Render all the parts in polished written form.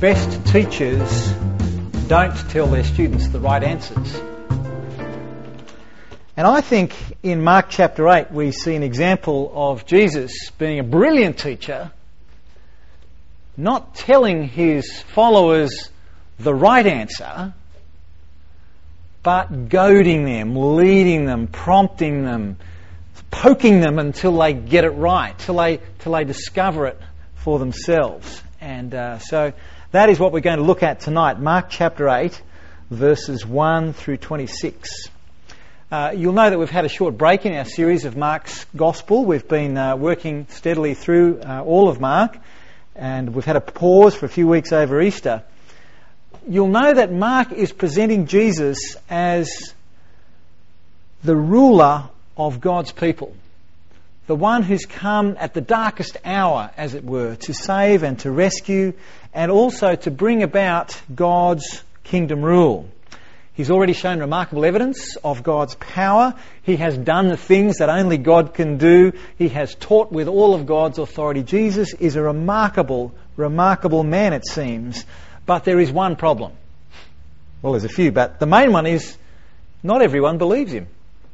best teachers don't tell their students the right answers. And I think in Mark chapter 8 we see an example of Jesus being a brilliant teacher, not telling his followers the right answer, but goading them, leading them, prompting them, poking them until they get it right, till they discover it for themselves. And so that is what we're going to look at tonight, Mark chapter 8, verses 1 through 26. You'll know that we've had a short break in our series of Mark's Gospel. We've been working steadily through all of Mark, and we've had a pause for a few weeks over Easter. You'll know that Mark is presenting Jesus as the ruler of God's people, the one who's come at the darkest hour, as it were, to save and to rescue, and also to bring about God's kingdom rule. He's already shown remarkable evidence of God's power. He has done the things that only God can do. He has taught with all of God's authority. Jesus is a remarkable, remarkable man, it seems. But there is one problem. Well, there's a few, but the main one is not everyone believes him.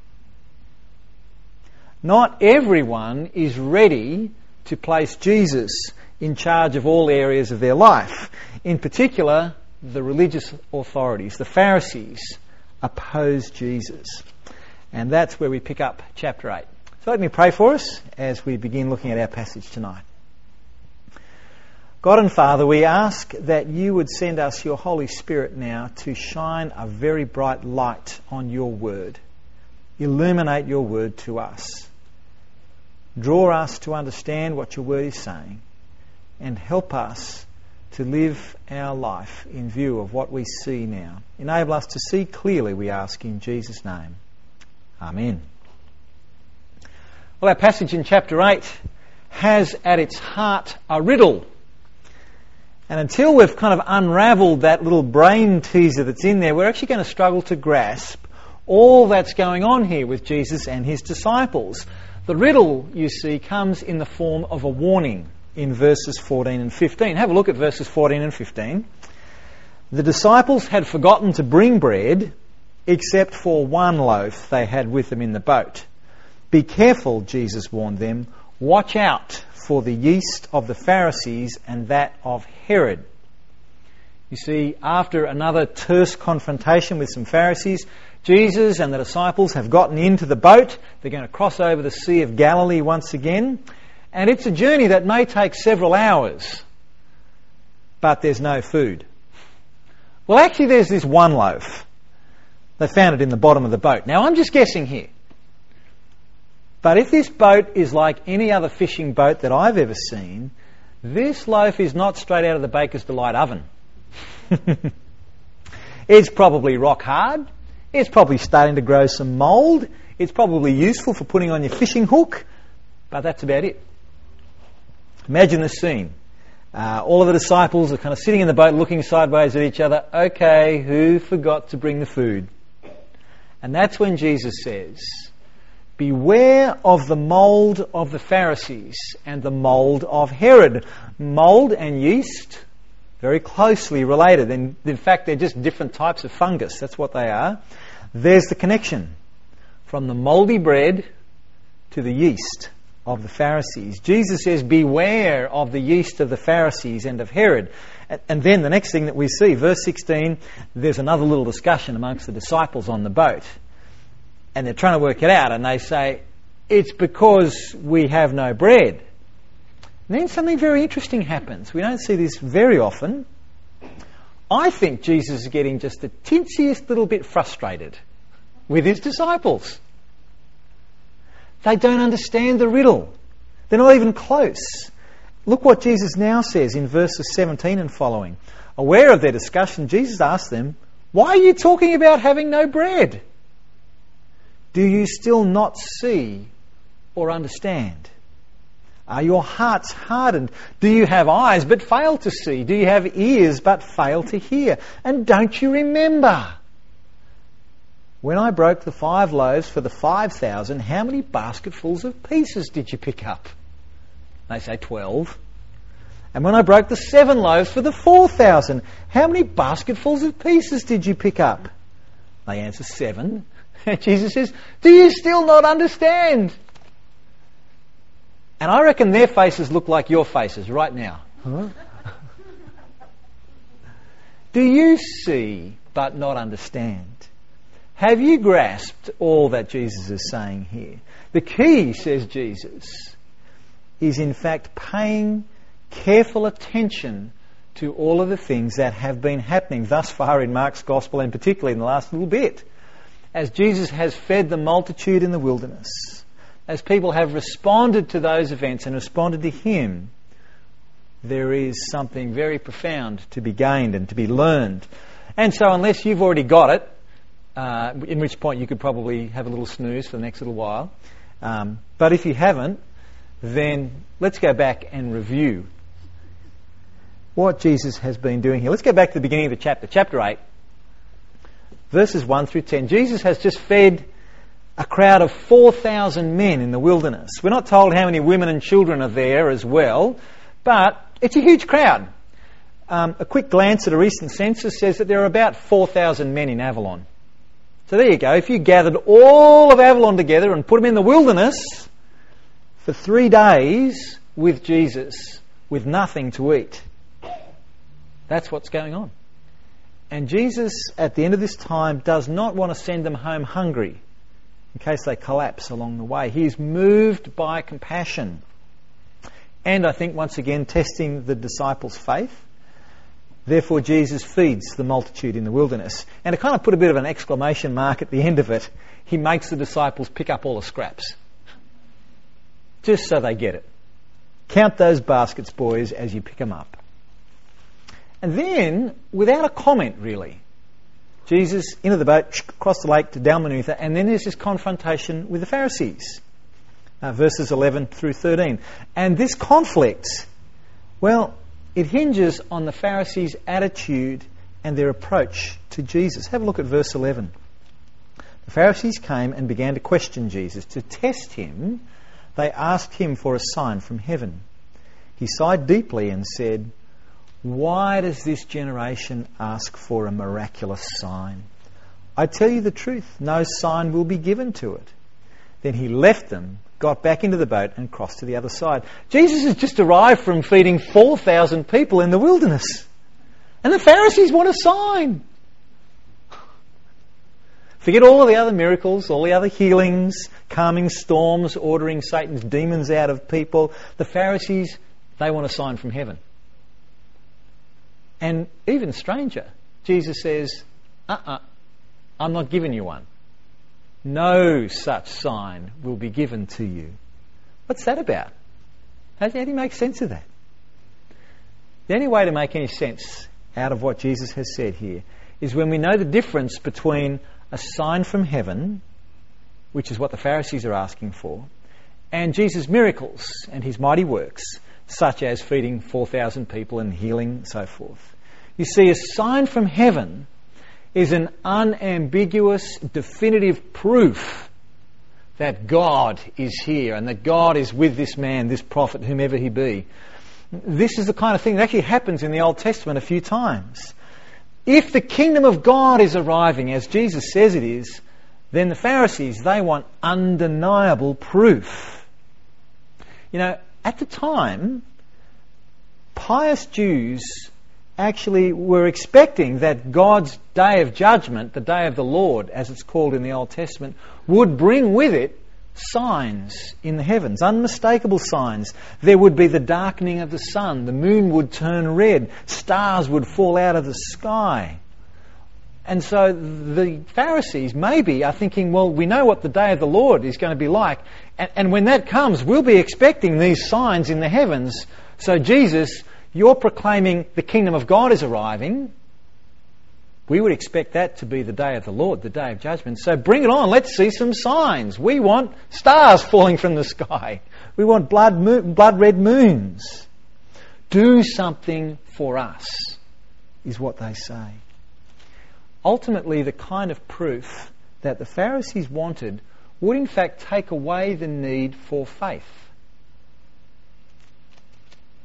Not everyone is ready to place Jesus in charge of all areas of their life. In particular, the religious authorities, the Pharisees, oppose Jesus. And that's where we pick up chapter 8. So let me pray for us as we begin looking at our passage tonight. God and Father, we ask that you would send us your Holy Spirit now to shine a very bright light on your word. Illuminate your word to us. Draw us to understand what your word is saying, and help us to live our life in view of what we see now. Enable us to see clearly, we ask in Jesus' name. Amen. Well, our passage in chapter 8 has at its heart a riddle. And until we've kind of unravelled that little brain teaser that's in there, we're actually going to struggle to grasp all that's going on here with Jesus and his disciples. The riddle, you see, comes in the form of a warning in verses 14 and 15. Have a look at verses 14 and 15. The disciples had forgotten to bring bread except for one loaf they had with them in the boat. Be careful, Jesus warned them. Watch out for the yeast of the Pharisees and that of Herod. You see, after another terse confrontation with some Pharisees, Jesus and the disciples have gotten into the boat. They're going to cross over the Sea of Galilee once again. And it's a journey that may take several hours. But there's no food. Well, actually, there's this one loaf. They found it in the bottom of the boat. Now, I'm just guessing here. But if this boat is like any other fishing boat that I've ever seen, this loaf is not straight out of the Baker's Delight oven. It's probably rock hard. It's probably starting to grow some mould. It's probably useful for putting on your fishing hook. But that's about it. Imagine this scene. All of the disciples are kind of sitting in the boat looking sideways at each other. Okay, who forgot to bring the food? And that's when Jesus says, beware of the mould of the Pharisees and the mould of Herod. Mould and yeast, very closely related. And in fact, they're just different types of fungus. That's what they are. There's the connection from the mouldy bread to the yeast of the Pharisees. Jesus says, beware of the yeast of the Pharisees and of Herod. And then the next thing that we see, verse 16, there's another little discussion amongst the disciples on the boat. And they're trying to work it out, and they say, it's because we have no bread. And then something very interesting happens. We don't see this very often. I think Jesus is getting just the tinsiest little bit frustrated with his disciples. They don't understand the riddle. They're not even close. Look what Jesus now says in verses 17 and following. Aware of their discussion, Jesus asked them, why are you talking about having no bread? Do you still not see or understand? Are your hearts hardened? Do you have eyes but fail to see? Do you have ears but fail to hear? And don't you remember? When I broke the 5 loaves for the 5,000, how many basketfuls of pieces did you pick up? They say 12. And when I broke the 7 loaves for the 4,000, how many basketfuls of pieces did you pick up? They answer 7. And Jesus says, do you still not understand? And I reckon their faces look like your faces right now. Huh? Do you see but not understand? Have you grasped all that Jesus is saying here? The key, says Jesus, is in fact paying careful attention to all of the things that have been happening thus far in Mark's Gospel, and particularly in the last little bit. As Jesus has fed the multitude in the wilderness, as people have responded to those events and responded to Him, there is something very profound to be gained and to be learned. And so unless you've already got it, in which point you could probably have a little snooze for the next little while, but if you haven't, then let's go back and review what Jesus has been doing here. Let's go back to the beginning of the chapter, chapter 8, verses 1 through 10. Jesus has just fed a crowd of 4,000 men in the wilderness. We're not told how many women and children are there as well, but it's a huge crowd. A quick glance at a recent census says that there are about 4,000 men in Avalon. So there you go. If you gathered all of Avalon together and put them in the wilderness for 3 days with Jesus, with nothing to eat, that's what's going on. And Jesus, at the end of this time, does not want to send them home hungry in case they collapse along the way. He is moved by compassion. And I think, once again, testing the disciples' faith. Therefore, Jesus feeds the multitude in the wilderness. And to kind of put a bit of an exclamation mark at the end of it, He makes the disciples pick up all the scraps. Just so they get it. Count those baskets, boys, as you pick them up. And then, without a comment really, Jesus into the boat, across the lake to Dalmanutha, and then there's this confrontation with the Pharisees. Verses 11 through 13. And this conflict, well, it hinges on the Pharisees' attitude and their approach to Jesus. Have a look at verse 11. The Pharisees came and began to question Jesus. To test Him, they asked Him for a sign from heaven. He sighed deeply and said, "Why does this generation ask for a miraculous sign? I tell you the truth, no sign will be given to it." Then He left them, got back into the boat and crossed to the other side. Jesus has just arrived from feeding 4,000 people in the wilderness. And the Pharisees want a sign. Forget all of the other miracles, all the other healings, calming storms, ordering Satan's demons out of people. The Pharisees, they want a sign from heaven. And even stranger, Jesus says, I'm not giving you one. No such sign will be given to you. What's that about? How do you make sense of that? The only way to make any sense out of what Jesus has said here is when we know the difference between a sign from heaven, which is what the Pharisees are asking for, and Jesus' miracles and His mighty works, such as feeding 4,000 people and healing and so forth. You see, a sign from heaven is an unambiguous, definitive proof that God is here and that God is with this man, this prophet, whomever he be. This is the kind of thing that actually happens in the Old Testament a few times. If the kingdom of God is arriving, as Jesus says it is, then the Pharisees, they want undeniable proof. You know, at the time, pious Jews actually were expecting that God's day of judgment, the day of the Lord, as it's called in the Old Testament, would bring with it signs in the heavens, unmistakable signs. There would be the darkening of the sun, the moon would turn red, stars would fall out of the sky. And so the Pharisees maybe are thinking, well, we know what the day of the Lord is going to be like, and when that comes, we'll be expecting these signs in the heavens. So Jesus, you're proclaiming the kingdom of God is arriving. We would expect that to be the day of the Lord, the day of judgment. So bring it on, let's see some signs. We want stars falling from the sky. We want blood-red moons. Do something for us, is what they say. Ultimately, the kind of proof that the Pharisees wanted would in fact take away the need for faith.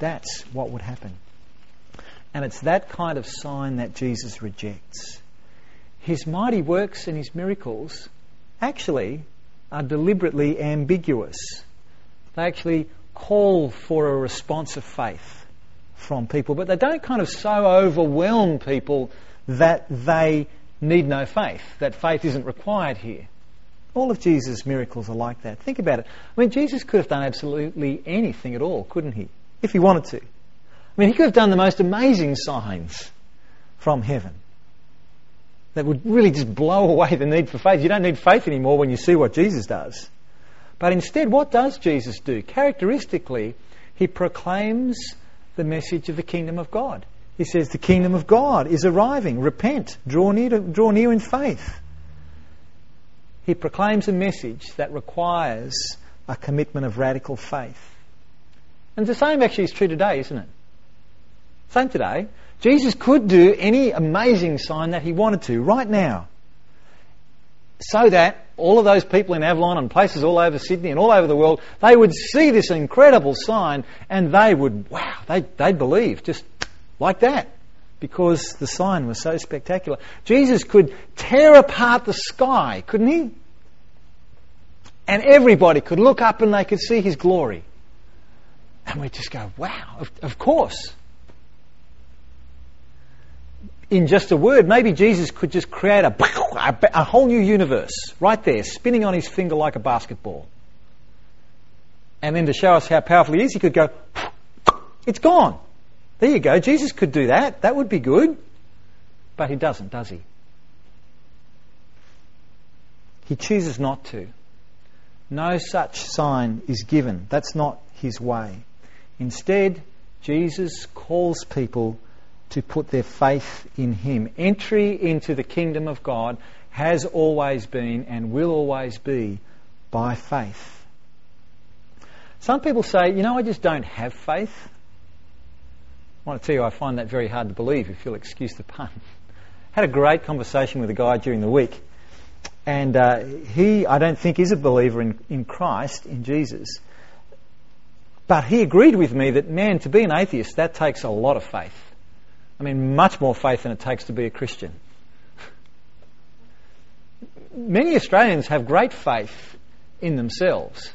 That's what would happen. And it's that kind of sign that Jesus rejects. His mighty works and his miracles actually are deliberately ambiguous. They actually call for a response of faith from people, but they don't kind of so overwhelm people that they need no faith, that faith isn't required here. All of Jesus' miracles are like that. Think about it. I mean, Jesus could have done absolutely anything at all, couldn't he? If he wanted to. I mean, he could have done the most amazing signs from heaven that would really just blow away the need for faith. You don't need faith anymore when you see what Jesus does. But instead, what does Jesus do? Characteristically, he proclaims the message of the kingdom of God. He says, the kingdom of God is arriving. Repent. Draw near in faith. He proclaims a message that requires a commitment of radical faith. And the same actually is true today, isn't it? Same today. Jesus could do any amazing sign that he wanted to right now, so that all of those people in Avalon and places all over Sydney and all over the world, they would see this incredible sign and they would, wow, they'd believe just like that, because the sign was so spectacular. Jesus could tear apart the sky, couldn't he? And everybody could look up and they could see his glory. And we'd just go, wow, of course. In just a word, maybe Jesus could just create a whole new universe right there, spinning on his finger like a basketball. And then to show us how powerful he is, he could go, it's gone. There you go. Jesus could do that. That would be good. But he doesn't, does he? He chooses not to. No such sign is given. That's not his way. Instead, Jesus calls people to put their faith in him. Entry into the kingdom of God has always been and will always be by faith. Some people say, I just don't have faith. I want to tell you, I find that very hard to believe, if you'll excuse the pun. Had a great conversation with a guy during the week, and he, I don't think, is a believer in Christ, in Jesus. But he agreed with me that, man, to be an atheist, that takes a lot of faith. I mean, much more faith than it takes to be a Christian. Many Australians have great faith in themselves.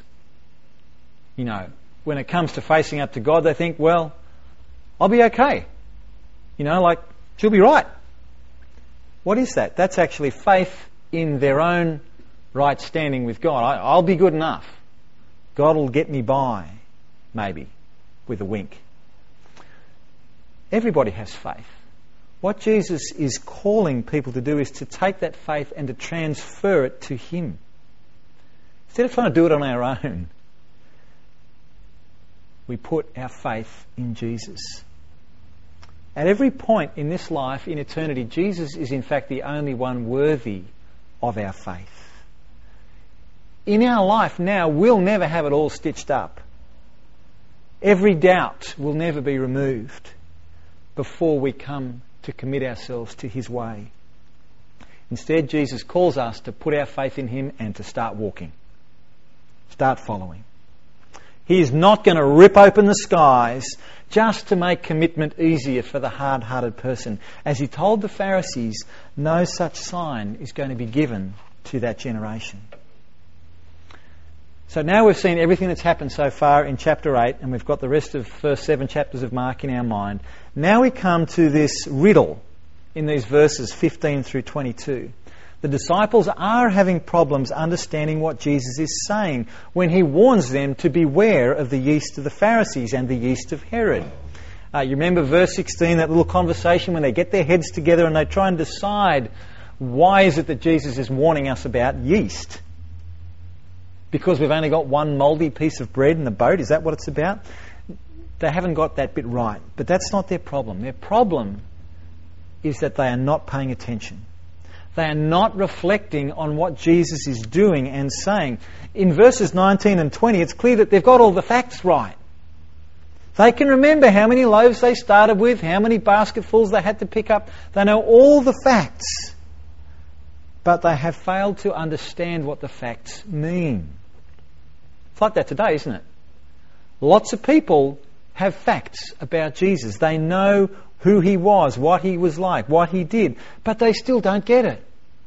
When it comes to facing up to God, they think, well, I'll be okay. She'll be right. What is that? That's actually faith in their own right standing with God. I'll be good enough. God will get me by, maybe, with a wink. Everybody has faith. What Jesus is calling people to do is to take that faith and to transfer it to him. Instead of trying to do it on our own, we put our faith in Jesus. At every point in this life, in eternity, Jesus is in fact the only one worthy of our faith. In our life now, we'll never have it all stitched up. Every doubt will never be removed before we come to commit ourselves to his way. Instead, Jesus calls us to put our faith in him and to start walking. Start following. He is not going to rip open the skies just to make commitment easier for the hard-hearted person. As he told the Pharisees, no such sign is going to be given to that generation. So now we've seen everything that's happened so far in chapter 8, and we've got the rest of the first 7 chapters of Mark in our mind. Now we come to this riddle in these verses 15 through 22. The disciples are having problems understanding what Jesus is saying when he warns them to beware of the yeast of the Pharisees and the yeast of Herod. You remember verse 16, that little conversation when they get their heads together and they try and decide, why is it that Jesus is warning us about yeast? Because we've only got one mouldy piece of bread in the boat? Is that what it's about? They haven't got that bit right. But that's not their problem. Their problem is that they are not paying attention. They are not reflecting on what Jesus is doing and saying. In verses 19 and 20, it's clear that they've got all the facts right. They can remember how many loaves they started with, how many basketfuls they had to pick up. They know all the facts. But they have failed to understand what the facts mean. It's like that today, isn't it? Lots of people have facts about Jesus. They know who he was, what he was like, what he did, but they still don't get it.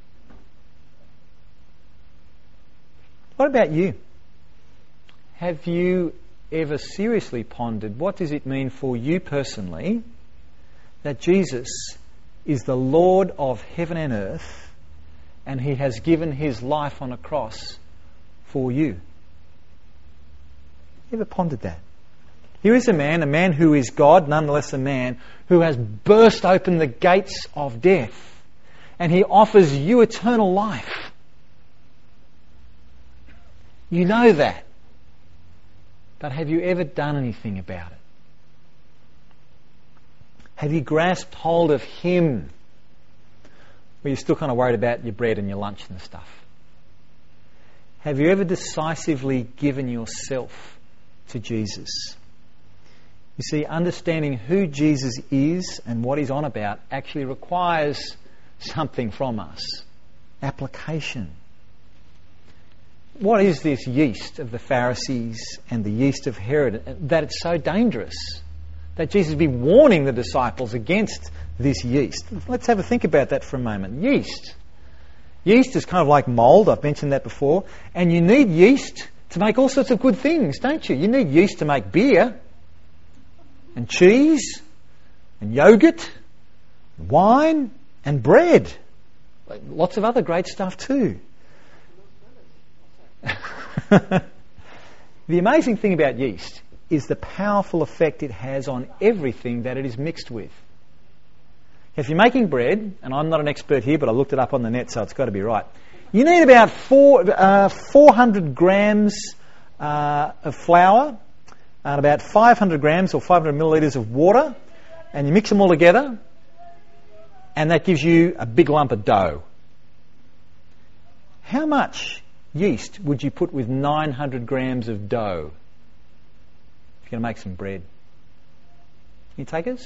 What about you? Have you ever seriously pondered what does it mean for you personally that Jesus is the Lord of heaven and earth and he has given his life on a cross for you? Ever pondered that? Here is a man who is God, nonetheless a man, who has burst open the gates of death and he offers you eternal life. You know that. But have you ever done anything about it? Have you grasped hold of him? Or you're still kind of worried about your bread and your lunch and stuff? Have you ever decisively given yourself to Jesus? You see, understanding who Jesus is and what he's on about actually requires something from us. Application. What is this yeast of the Pharisees and the yeast of Herod that it's so dangerous? That Jesus would be warning the disciples against this yeast. Let's have a think about that for a moment. Yeast. Yeast is kind of like mould, I've mentioned that before, and you need yeast to make all sorts of good things, don't you? You need yeast to make beer, and cheese, and yogurt, and wine, and bread. Lots of other great stuff too. The amazing thing about yeast is the powerful effect it has on everything that it is mixed with. If you're making bread, and I'm not an expert here, but I looked it up on the net, so it's got to be right. You need about 400 grams of flour, and about 500 grams or 500 millilitres of water, and you mix them all together, and that gives you a big lump of dough. How much yeast would you put with 900 grams of dough if you're going to make some bread? Any takers?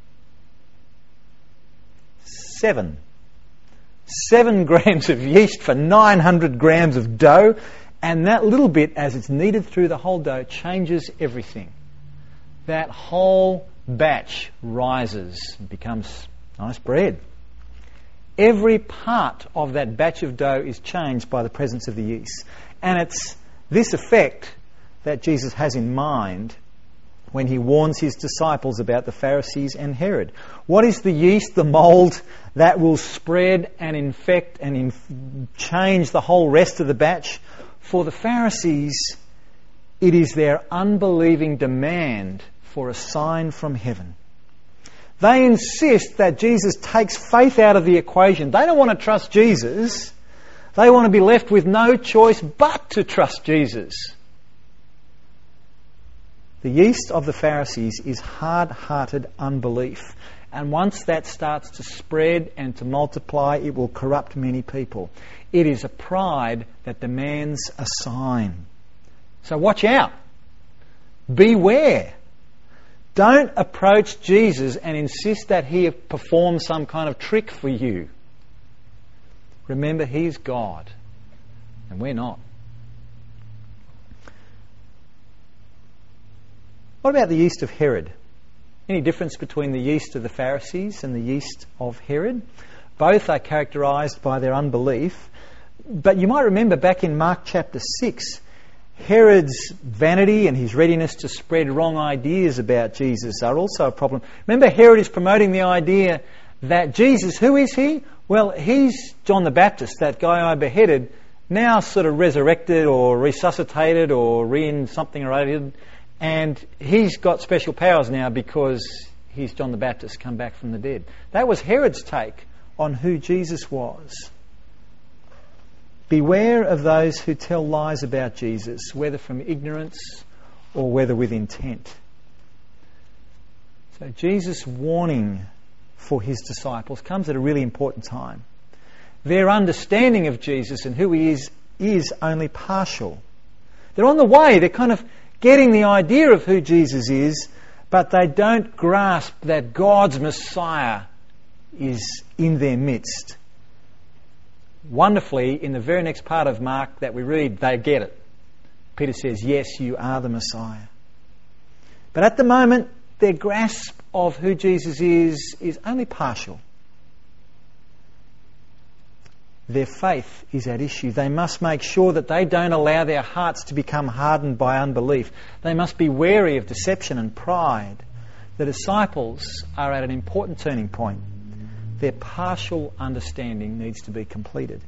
7 grams of yeast for 900 grams of dough, and that little bit, as it's kneaded through the whole dough, changes everything. That whole batch rises and becomes nice bread. Every part of that batch of dough is changed by the presence of the yeast. And it's this effect that Jesus has in mind when he warns his disciples about the Pharisees and Herod. What is the yeast, the mould, that will spread and infect and change the whole rest of the batch? For the Pharisees, it is their unbelieving demand for a sign from heaven. They insist that Jesus takes faith out of the equation. They don't want to trust Jesus. They want to be left with no choice but to trust Jesus. The yeast of the Pharisees is hard-hearted unbelief. And once that starts to spread and to multiply, it will corrupt many people. It is a pride that demands a sign. So watch out. Beware. Don't approach Jesus and insist that he performs some kind of trick for you. Remember, he's God, and we're not. What about the yeast of Herod? Any difference between the yeast of the Pharisees and the yeast of Herod? Both are characterised by their unbelief. But you might remember back in Mark chapter 6, Herod's vanity and his readiness to spread wrong ideas about Jesus are also a problem. Remember, Herod is promoting the idea that Jesus, who is he? Well, he's John the Baptist, that guy I beheaded, now sort of resurrected or resuscitated or something or other, and he's got special powers now because he's John the Baptist come back from the dead. That was Herod's take on who Jesus was. Beware of those who tell lies about Jesus, whether from ignorance or whether with intent. So Jesus' warning for his disciples comes at a really important time. Their understanding of Jesus and who he is only partial. They're on the way, they're kind of getting the idea of who Jesus is, but they don't grasp that God's Messiah is in their midst. Wonderfully, in the very next part of Mark that we read, they get it. Peter says, yes, you are the Messiah. But at the moment, their grasp of who Jesus is only partial. Their faith is at issue. They must make sure that they don't allow their hearts to become hardened by unbelief. They must be wary of deception and pride. The disciples are at an important turning point. Their partial understanding needs to be completed.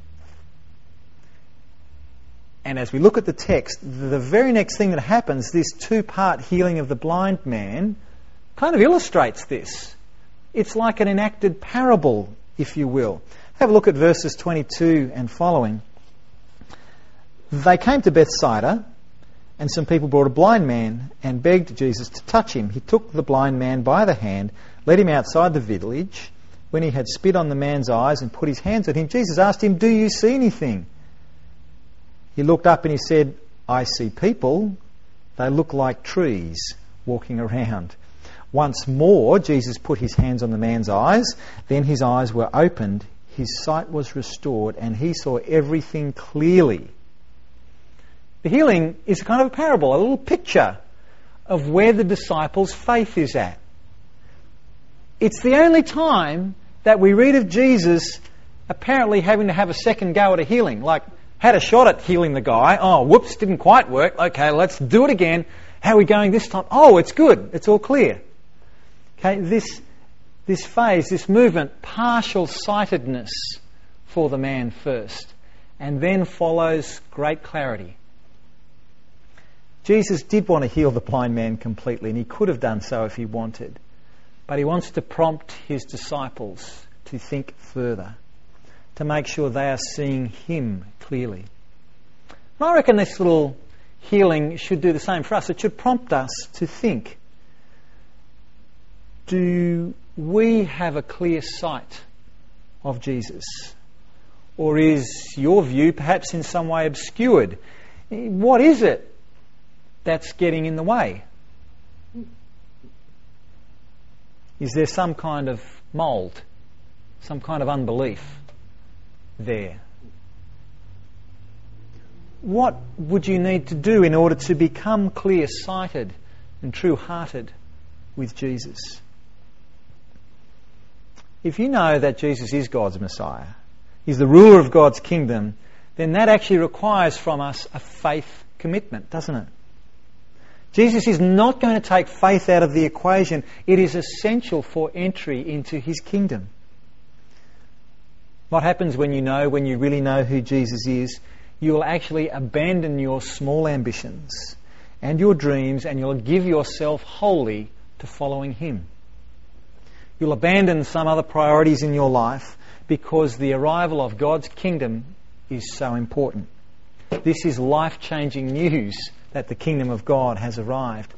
And as we look at the text, the very next thing that happens, this two-part healing of the blind man, kind of illustrates this. It's like an enacted parable, if you will. Have a look at verses 22 and following. They came to Bethsaida, and some people brought a blind man and begged Jesus to touch him. He took the blind man by the hand, led him outside the village. When he had spit on the man's eyes and put his hands on him, Jesus asked him, "Do you see anything?" He looked up and he said, "I see people. They look like trees walking around." Once more, Jesus put his hands on the man's eyes. Then his eyes were opened. His sight was restored and he saw everything clearly. The healing is kind of a parable, a little picture of where the disciples' faith is at. It's the only time that we read of Jesus apparently having to have a second go at a healing. Like, had a shot at healing the guy. Oh, whoops, didn't quite work. Okay, let's do it again. How are we going this time? Oh, it's good. It's all clear. Okay, this phase, this movement, partial sightedness for the man first, and then follows great clarity. Jesus did want to heal the blind man completely, and he could have done so if he wanted. But he wants to prompt his disciples to think further, to make sure they are seeing him clearly. And I reckon this little healing should do the same for us. It should prompt us to think. Do we have a clear sight of Jesus? Or is your view perhaps in some way obscured? What is it that's getting in the way? Is there some kind of mould, some kind of unbelief there? What would you need to do in order to become clear-sighted and true-hearted with Jesus? If you know that Jesus is God's Messiah, He's the ruler of God's kingdom, then that actually requires from us a faith commitment, doesn't it? Jesus is not going to take faith out of the equation. It is essential for entry into His kingdom. What happens when you really know who Jesus is? You will actually abandon your small ambitions and your dreams, and you'll give yourself wholly to following Him. You'll abandon some other priorities in your life because the arrival of God's kingdom is so important. This is life-changing news that the kingdom of God has arrived.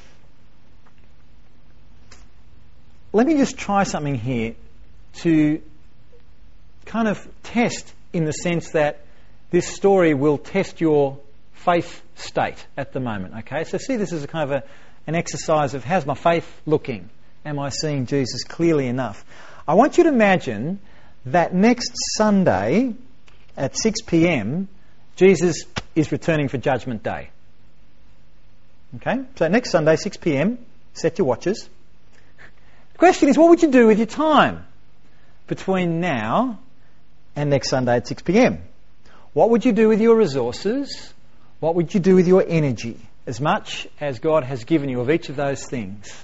Let me just try something here to kind of test, in the sense that this story will test your faith state at the moment. Okay, so see this as a kind of an exercise of, how's my faith looking? Am I seeing Jesus clearly enough? I want you to imagine that next Sunday at 6 p.m, Jesus is returning for Judgment Day. Okay, so next Sunday, 6 p.m, set your watches. The question is, what would you do with your time between now and next Sunday at 6 p.m? What would you do with your resources? What would you do with your energy? As much as God has given you of each of those things.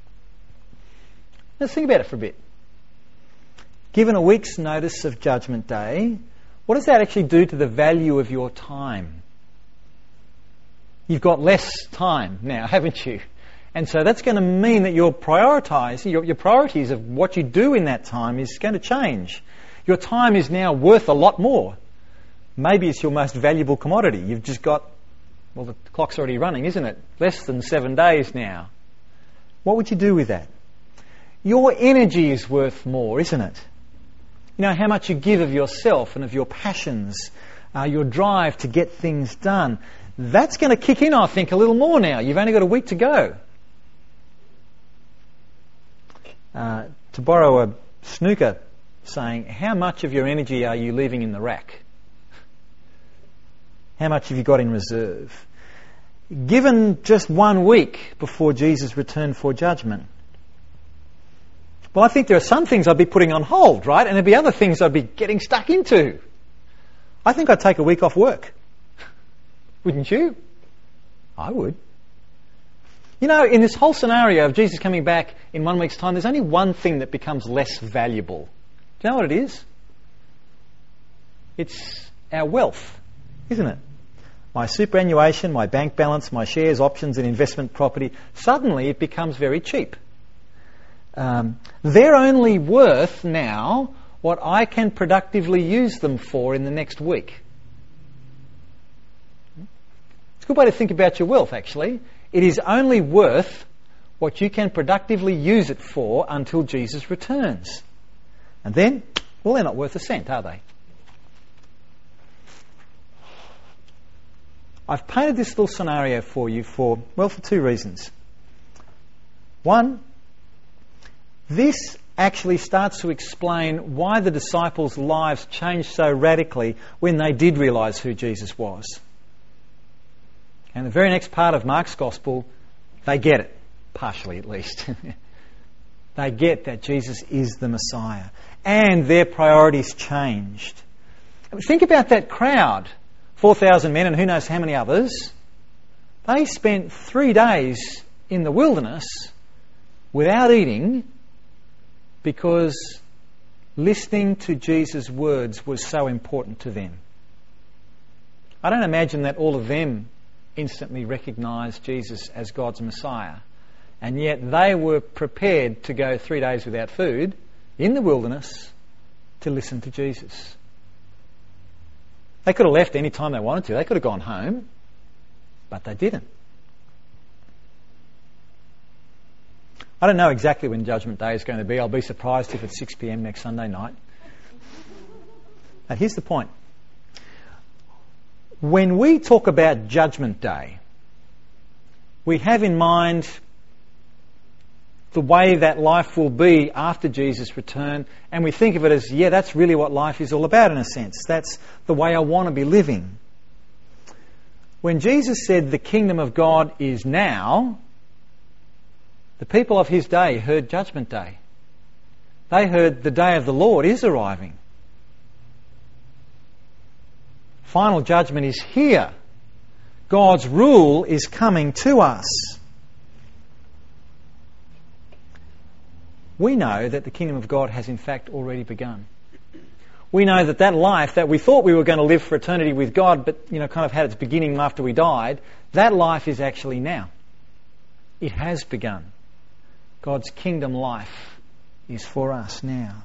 Let's think about it for a bit. Given a week's notice of Judgment Day, what does that actually do to the value of your time? You've got less time now, haven't you? And so that's going to mean that your priorities of what you do in that time is going to change. Your time is now worth a lot more. Maybe it's your most valuable commodity. You've just got, well, the clock's already running, isn't it? Less than 7 days now. What would you do with that? Your energy is worth more, isn't it? You know, how much you give of yourself and of your passions, your drive to get things done. That's going to kick in, I think, a little more now. You've only got a week to go. To borrow a snooker saying, how much of your energy are you leaving in the rack? How much have you got in reserve? given just 1 week before Jesus returned for judgment. Well, I think there are some things I'd be putting on hold, right? And there'd be other things I'd be getting stuck into. I think I'd take a week off work. Wouldn't you? I would. You know, in this whole scenario of Jesus coming back in 1 week's time, there's only one thing that becomes less valuable. Do you know what it is? It's our wealth, isn't it? My superannuation, my bank balance, my shares, options and investment property, suddenly it becomes very cheap. They're only worth now what I can productively use them for in the next week. It's a good way to think about your wealth, actually. It is only worth what you can productively use it for until Jesus returns. And then, well, they're not worth a cent, are they? I've painted this little scenario for you for 2 reasons. One, this actually starts to explain why the disciples' lives changed so radically when they did realise who Jesus was. And the very next part of Mark's Gospel, they get it, partially at least. They get that Jesus is the Messiah. And their priorities changed. Think about that crowd, 4,000 men and who knows how many others. They spent 3 days in the wilderness without eating because listening to Jesus' words was so important to them. I don't imagine that all of them instantly recognised Jesus as God's Messiah, and yet they were prepared to go 3 days without food in the wilderness to listen to Jesus. They could have left any time they wanted to. They could have gone home, but they didn't. I don't know exactly when Judgment Day is going to be. I'll be surprised if it's 6 p.m. next Sunday night. But here's the point. When we talk about Judgment Day, we have in mind the way that life will be after Jesus' return, and we think of it as, yeah, that's really what life is all about in a sense. That's the way I want to be living. When Jesus said the kingdom of God is now, the people of his day heard Judgment Day. They heard the day of the Lord is arriving. Final judgment is here. God's rule is coming to us. We know that the kingdom of God has in fact already begun. We know that that life that we thought we were going to live for eternity with God, but kind of had its beginning after we died, that life is actually now. It has begun. God's kingdom life is for us now.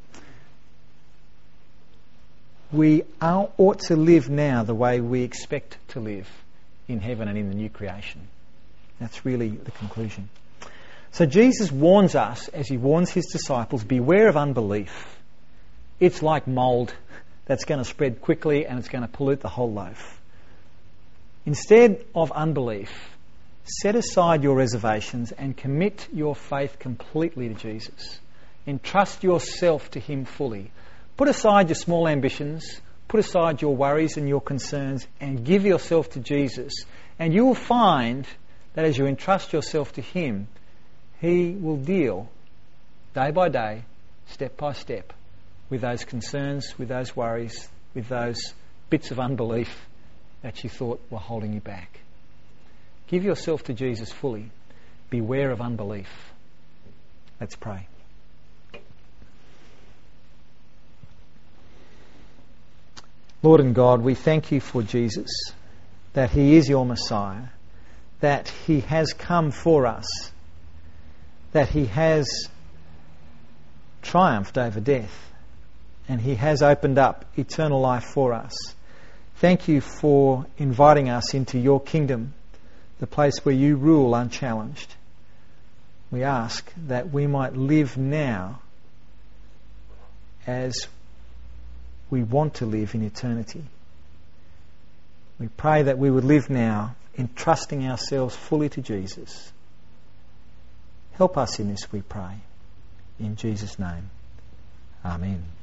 We ought to live now the way we expect to live in heaven and in the new creation. That's really the conclusion. So Jesus warns us, as he warns his disciples, beware of unbelief. It's like mould that's going to spread quickly and it's going to pollute the whole loaf. Instead of unbelief, set aside your reservations and commit your faith completely to Jesus. Entrust yourself to him fully. Put aside your small ambitions, put aside your worries and your concerns, and give yourself to Jesus. And you will find that as you entrust yourself to him, he will deal day by day, step by step, with those concerns, with those worries, with those bits of unbelief that you thought were holding you back. Give yourself to Jesus fully. Beware of unbelief. Let's pray. Lord and God, we thank you for Jesus, that he is your Messiah, that he has come for us, that he has triumphed over death, and he has opened up eternal life for us. Thank you for inviting us into your kingdom, the place where you rule unchallenged. We ask that we might live now as we want to live in eternity. We pray that we would live now entrusting ourselves fully to Jesus. Help us in this, we pray. In Jesus' name. Amen.